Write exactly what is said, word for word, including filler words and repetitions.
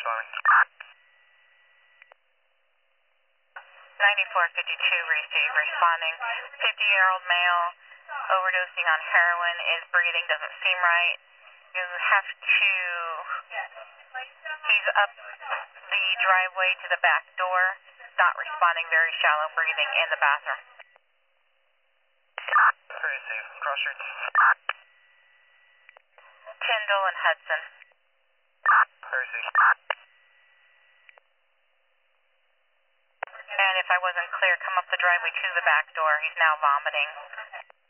responding. ninety-four fifty-two receive, responding. fifty-year-old male overdosing on heroin, is breathing, doesn't seem right. You have to, he's up the driveway to the back door, not responding, very shallow breathing in the bathroom. Receive, cross streets. Tyndall and Hudson. Receive. And if I wasn't clear, come up the driveway to the back door. He's now vomiting.